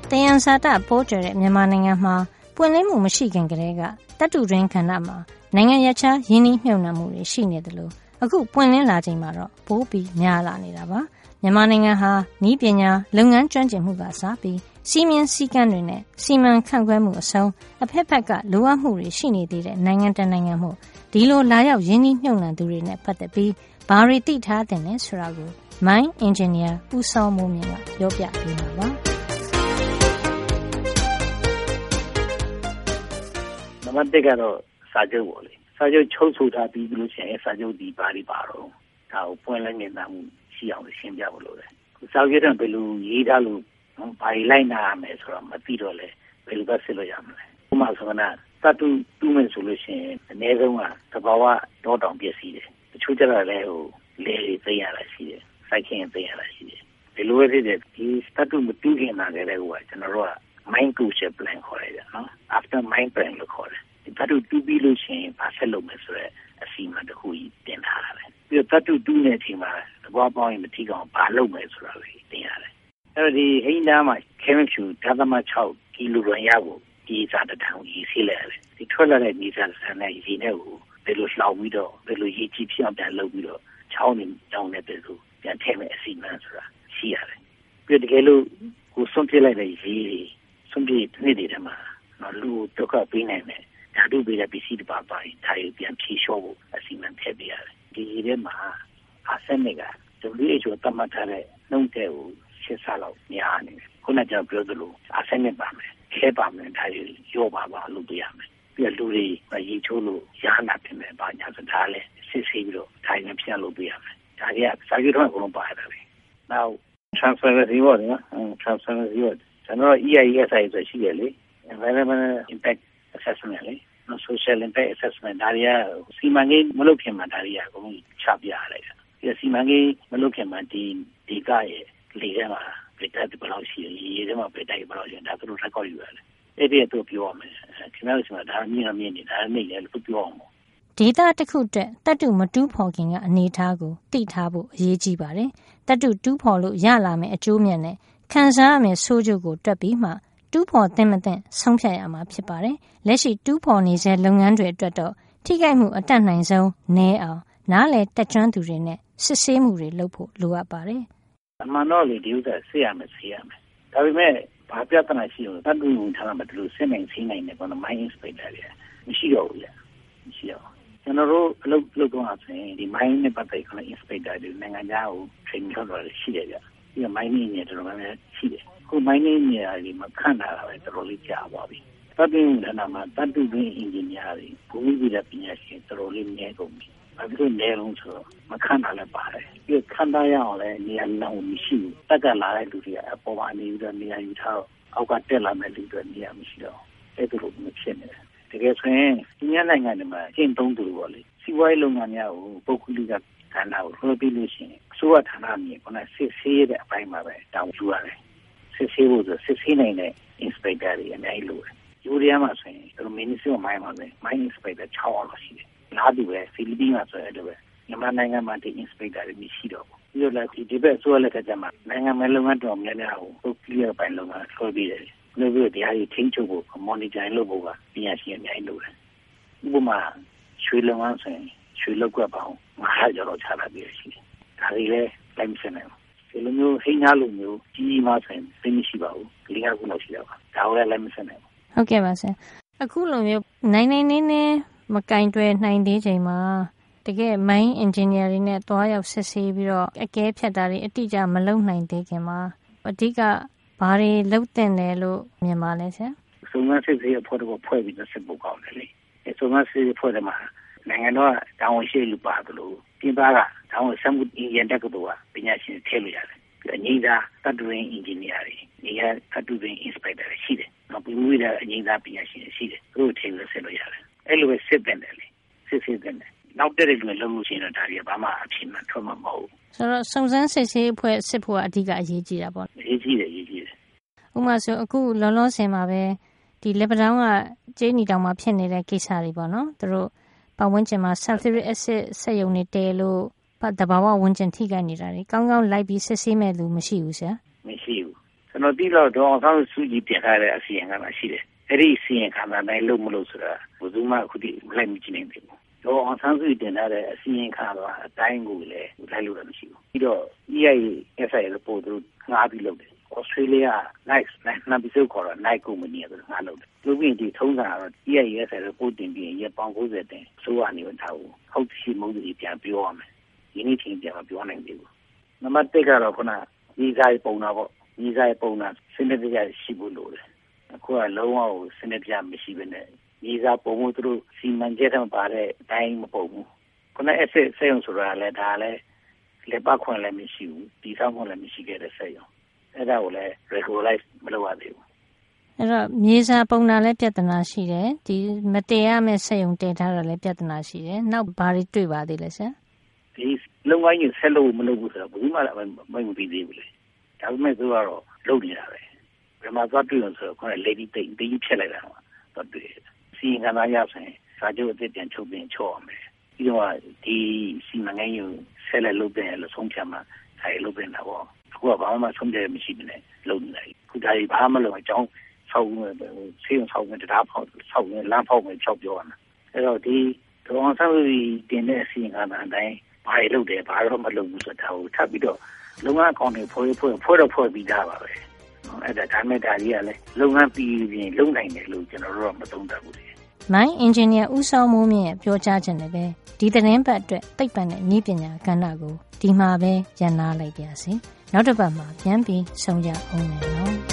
တယံဇာတပေါ်ကျတဲ့မြန်မာနိုင်ငံမှာပွင့်လင်းမှုမရှိခင်ကတည်းကသတ္တုတွင်းကဏ္ဍမှာနိုင်ငံရခြားရင်းနှီးမြှုပ်နှံမှုတွေရှိနေတယ်လို့အခုပွင့်လင်းလာချိန်မှာတော့ပိုပြီးများလာနေတာပါမြန်မာနိုင်ငံဟာနည်းပညာလုပ်ငန်းကျွမ်းကျင်မှုကစပြီးစီမင်းစည်းကမ်းတွေနဲ့စီမံခန့်ခွဲမှုအဆုံးအဖက်ဖက်ကလိုအပ်မှုတွေရှိနေသေးတဲ့နိုင်ငံတကာနိုင်ငံမှုဒီလိုလာရောက်ရင်းနှီးမြှုပ်နှံသူတွေနဲ့ပတ်သက်ပြီးဘာတွေသိထားတဲ့လဲဆိုတာကို Mine Engineer ဦးစောမိုးမြင့်ကပြောပြပေးမှာပါနံပါတ်1ကတော့စာချုပ်ပေါ့လေစာချုပ်ချုပ်ဆိုထားပြီးလို့ရှိရင်စာချုပ်ဒီဘာတွေပါတော့ဒါကိုပွင့်လင်းမြင်သာမှုရှိအောင်ရှင်းပြဖို့လိုတယ်စာချုပ်ကဘယ်လိုရေးထားလို့ဘာတွေလိုက်နာရမယ်ဆိုတော့မသိတော့လေဘယ်လိုပဲဆက်လို့ရမလဲဥပမာဆိုတော့သတ္တုတူးမယ်ဆိုလို့ရှိရင်အနည်းဆုံးကသဘာဝတောတောင်ပျက်စီးတယ်တချို့ကျတော့လည်းလေတွေသိရတာရှိတယ်စိုက်ခင်းသိရတာရှိတယ်ဒီလိုပဲဖြစ်တဲ့ဒီသတ္တုမတူးခင်တာလည်းဟိုကကျွန်တော်တို့က mine closure plan ခေါ်ရတယ်နော် after mine plan လို့ခေါ်တယ်ဒီသတ္တုတူးပြီးလို့ရှိရင်ဘာဆက်လုပ်မယ်ဆိုတော့အစီအမံတစ်ခုကြီးတင်ထားတာပဲပြီးတော့သတ္တုတူးနေတဲ့အချိန်မှာသဘောပေါက်ရင်မထီကောင်ဘာလုပ်မယ်ဆိုတာကိုတင်ရတယ်အဲ့တော့ဒီဟိန်းသားမှာ chemical ဓာတ်သမ6ကီလိုဂရမ်ရဖို့ဒီစာတထောင်ကြီးဆေးလိုက်ရတယ်ဒီထွက်လာတဲ့ဒီစာတထောင်နဲ့ရေနဲ့ကိုဘယ်လိုလှောင်ပြီးတော့ဘယ်လိုရေကြီးဖြစ်အောင်ပြန်လုပ်ပြီးတော့ချောင်းနေတောင်းနေတယ်ဆိုပြန်ထည့်မယ်အစီအမံဆိုတာရှိရတယ်ပြီးတကယ်လို့ကိုစွန့်ပစ်လိုက်တဲ့ရေစွန့်ပစ်နေတယ်မှာလူဒုက္ခပေးနိုင်တယ်ဓာတုပေးတဲ့ပစ္စည်းတွေပါပါတယ်ဒါတွေပြန်ဖြေလျှော့ဖို့အစီအမံထည့်ပေးရတယ်ဒီရေထဲမှာအာဆင်းနစ်က WHO သတ်မှတ်ထားတဲ့နှုန်းတဲ့ကိုရှစ်ဆလောက်များနေတယ်ခုနကကျွန်တော်ပြောသလိုအာဆင်းနစ်ပါမယ်ခဲပါမယ်ဒါတွေရောပါလို့ပြရမယ်ပြီးတော့လူတွေရေချိုးလို့ရဟနာဖြစ်မယ်ဘာညာစကားလဲစစ်ဆေးပြီးတော့ဒါတွေဖြန့်လို့ပြရမယ်ဒါတွေကစာရွက်တော့အကုန်လုံးပါရတယ် Now transparency ပေါ့နော် transparency ကျွန်တော် EISI ဆိုရှိရလေ environmental impact assessment လေ social impact assessment ဒါတွေကစီမံကိန်းမလုပ်ခင်မှာဒါတွေအကုန်လုံးချပြရတယ်ဒီစီမံကိန်းမလုပ်ခင်မှာဒီဒေသရဲ့လေထဲမှာပြတ်တဲ့ဘလောက်ရှိရရေထဲမှာပြတ်တဲ့ဘလောက်ရှိဒါသူတို့ record ယူရတယ်အဲ့ဒီတော့ပြောရမယ်ခင်ဗျားတို့ကဒါမြင်နေတာနေလေလို့ပြောအောင်ဒေတာတစ်ခုတက်တတ်တူမတူးဖော်ခင်ကအနေထားကိုသိထားဖို့အရေးကြီးပါတယ်တတ်တူတူးဖော်လို့ရလာမယ်အကျိုးမြတ်နဲ့ခံစားရမယ်ဆိုးကျိုးကိုတွက်ပြီးမှတူးဖော်သင့်မသင့်ဆုံးဖြတ်ရမှာဖြစ်ပါတယ်လက်ရှိတူးဖော်နေစေလုပ်ငန်းတွေအတွက်တော့ထိခိုက်မှုအတတ်နိုင်ဆုံးနည်းအောင်နားလည်တက်ကျွမ်းသူတွေနဲ့စစ်ဆေးမှုတွေလုပ်ဖို့လိုအပ်ပါတယ်အမှန်တော့လေဒီဥစ္စာဆေးရမယ်ဒါပေမဲ့ဘာပြဿနာရှိလို့တတ်တူထားတာမတူလို့စစ်နိုင်ဆေးနိုင်တယ်ကော mine inspector တွေမရှိတော့ဘူးမရှိတော့ကျွန်တော်တို့အလုပ်တော့ဆိုရင်ဒီ mine နဲ့ပတ်သက်တဲ့ inspector တွေနိုင်ငံခြားကို training လုပ်တော့ရှိတယ်ဗျဒီ mine နဲ့တော်တော်များများရှိတယ်ခု mine နဲ့တွေမခန့်တာပဲတော်တော်လေးကြာပါပြီတတ်တူဌာနမှာတတ်တူတွင်း engineer တွေဘူမိဗေဒပညာရှင်တော်တော်လေးနည်းကုန်ပြီဘာဖြစ်လို့နည်းလုံးဆိုတော့မခန့်တာလည်းပါတယ်ပြီးခန့်တာရအောင်လည်းနေရာလောင်မရှိဘူးတက်ကလာတဲ့လူတွေကအပေါ်မှာနေပြီးတော့နေရာယူထားအောက်ကတက်လာမဲ့လူတွေနေရာမရှိတော့အဲ့ဒါလိုမဖြစ်နေတယ်တကယ်ဆိုရင်ဒီနိုင်ငံတွေမှာကျင့်သုံးသူပေါ့လေစီးပွားရေးလုပ်ငန်းများကိုပုဂ္ဂလိကဌာနကိုလွှဲပြီးလို့ရှိရင်အစိုးရဌာနမြေကစစ်ဆေးတဲ့အပိုင်းမှာပဲတောင်းယူရတယ်စစ်ဆေးဖို့ဆိုစစ်ဆေးနိုင်တဲ့ inspector တွေအများကြီးလိုတယ်ယူရီးယားမှာဆိုရင်သူ Ministry of Mine မှာပဲ Mine inspector 6အောင်လို့ရှိတယ်လားတူပဲဖိလစ်ပင်းမှာဆိုရင်လည်းမြန်မာနိုင်ငံမှာဒီ inspector တွေမရှိတော့ဘူးပြီးတော့လည်းဒီဘက်အစိုးရလက်ကကြမှာနိုင်ငံမဲ့လုပ်ငန်းတော်များများကိုပုဂ္ဂလိကပိုင်းလုပ်ငန်းဆွဲပြီးတယ်လို့ပြောတရားကြီးထိန်းချုပ်ဖို့ monitoring လုပ်ဖို့ကပညာရှင်အများကြီးလိုတယ်ဥပမာရွှေလုပ်ငန်းဆိုရင်ရွှေလောက်ကွက်ပေါင်း900ကျော်တော့ချလာပြီးရှိတယ်ဒါတွေလည်းလိုက်မစနိုင်ဘူးဒီလိုမျိုးဟိန်းသားလိုမျိုးကြီးမှဆိုရင်သိမရှိပါဘူး၄-၅ ခုလောက်ရှိတော့ပါဒါကိုလည်းလိုက်မစနိုင်ဘူးဟုတ်ကဲ့ပါဆရာအခုလိုမျိုးနိုင်နေမကင်တွယ်နိုင်သေးချိန်မှာတကယ် mine engineer တွေနဲ့တွားရောက်စစ်ဆေးပြီးတော့အကဲဖြတ်တာတွေအတိအကျမလုပ်နိုင်သေးခင်မှာအဓိကဘာတွေလုပ်တင်တယ်လို့မြင်ပါလဲဆရာစုံစမ်းစစ်ဆေးအဖွဲ့တော့ဖွဲ့ပြီးစစ်ဖို့ကောင်းတယ်လေစုံစမ်းစစ်ဆေးအဖွဲ့တွေမှာနိုင်ငံတော်ကတာဝန်ရှိလူပါတယ်လို့ပြင်ပကတာဝန်ဆမှုအင်ဂျင်တက်ကတူကပညာရှင်ထည့်လို့ရတယ်အငိမ့်သားတတ်တူရင်း engineer တွေနေရာတတ်တူရင်း inspector တွေရှိတယ်နောက်ပြီးဝိဒါအငိမ့်သားပညာရှင်တွေရှိတယ်သူတို့ထည့်လို့စစ်လို့ရတယ်အဲ့လိုပဲစစ်တယ်လေစစ်တယ်နောက်တဲ့လူတွေလုံးလို့ရှိရင်တော့ဒါတွေကဘာမှအဖြစ်မှထွက်မှာမဟုတ်ဘူးဆိုတော့စုံစမ်းစစ်ဆေးအဖွဲ့စစ်ဖို့ကအဓိကအရေးကြီးတာပေါ့အရေးကြီးတယ်ဥပမာဆိုအခုလောလောဆယ်မှာပဲဒီလက်ပတောင်းကကျေးနီတောင်မှာဖြစ်နေတဲ့ကိစ္စတွေပေါ့နော်သူတို့ပတ်ဝန်းကျင်မှာ sulfuric acid ဆက်ယုံနေတယ်လို့တဘာဝဝန်းကျင်ထိခိုက်နေတာတွေကောင်းကောင်းလိုက်ပြီးစစ်ဆေးမဲ့လူမရှိဘူးဆရာမရှိဘူးကျွန်တော်သိတော့ဒေါအောင်ဆန်းစုကြည်တင်ထားတဲ့အစီရင်ခံစာရှိတယ်အဲ့ဒီအစီရင်ခံစာတိုင်းလုံးမလို့ဆိုတာဘယ်သူမှအခုထိလိုက်မကြည့်နိုင်ဘူးဒေါအောင်ဆန်းစုကြည်တင်ထားတဲ့အစီရင်ခံစာအတိုင်းကိုလည်းလိုက်လို့မရှိဘူးပြီးတော့ EIA report တို့ငါးပြီးလုပ်တယ်Australia Nice နောက်ပြီးခေါ်တော့ Nice company ကငါလုပ်တယ်လူပြင်ဒီထုံးစံကတော့ EIA report တင်ပြီးရပောင်90တင်ဆိုးကနေထားဘူးဟုတ်ရှိမဟုတ်ဒီပြန်ပြောရမယ်ဒီနေ့ချင်းပြန်မပြောနိုင်သေးဘူးနံပါတ်1ကတော့ခုနညီစားပုံတာပေါ့ညီစားပုံတာစနစ်တရားရှိဖို့လိုတယ်အခုကလုံးဝစနစ်တရားမရှိဘဲနဲ့ညီစားပုံမှုသူတို့စီမံချက်ထဲမှာပါတဲ့အတိုင်းမပုံဘူးခုနဆက်ရုံဆိုတာလည်းဒါလည်းလက်ပတ်ခွင့်လည်းမရှိဘူးဒီဆောင်ခွင့်လည်းမရှိခဲ့တဲ့ဆက်ရုံအဲ့ဒါကိုလည်း regularize မလုပ်ရသေးဘူးအဲ့တော့မြေစာပုံတာလည်းပြဿနာရှိတယ်ဒီမတရားမဲ့ဆက်ရုံတည်ထားတာလည်းပြဿနာရှိတယ်နောက်ဘာတွေတွေ့ပါသေးလဲဆရာဒီလုံငိုင်းကြီးဆက်လို့မလုပ်ဘူးဆိုတော့ဘယ်သူမှမပြီးသေးဘူးလေဒါပေမဲ့သူကတော့လုပ်နေတာပဲဘယ်မှာသွားတွေ့လို့ဆိုတော့ခေါင်းလေဒီတိတ်တင်းဖြတ်လိုက်တာတော့တွေ့စီငါးသားရောက်ဆိုင်စာချုပ်အသစ်ပြန်ချုပ်ပြင်ချော့အောင်မယ်ပြီးတော့ဒီစီမံကိန်းကိုဆက်လက်လုပ်တယ်လို့ဆုံးဖြတ်မှအဲလုပ်နေတာပေါ့အခုကဘာမှဆုံးဖြတ်မရှိဘူးနဲ့လုပ်နေတယ်ခုဒါကြီးဘာမှမလုပ်အကြောင်းဆောက်ဆေးရုံဆောက်မယ်တရားဖောက်ဆောက်မယ်လမ်းဖောက်မယ်ချောက်ပြောရမှာအဲ့တော့ဒီဒေါအောင်ဆန်းစုကြည်တင်တဲ့အစီအစဉ်အတိုင်းဘာလုပ်တယ်ဘာတော့မလုပ်ဘူးဆိုတာကိုထပ်ပြီးတော့လုပ်ငန်းအကောင့်တွေဖွဲ့ပြီးသားပါပဲအဲ့ဒါမဲ့ဒါကြီးကလည်းလုပ်ငန်းပြီးရင်လုံနိုင်တယ်လို့ကျွန်တော်တို့ကမသုံးသပ်ဘူးလေမိုင်းအင်ဂျင်နီယာဦးစောမိုးမြင့်ရဲ့ပြောကြားချက်နဲ့ပဲဒီသတင်းပတ်အတွက်သိပ္ပံနဲ့နည်းပညာကဏ္ဍကိုဒီမှာပဲရန်နာလိုက်ပါစေနောက်တစ်ပတ်မှာပြန်ပြီးဆုံကြအောင်မယ်နော်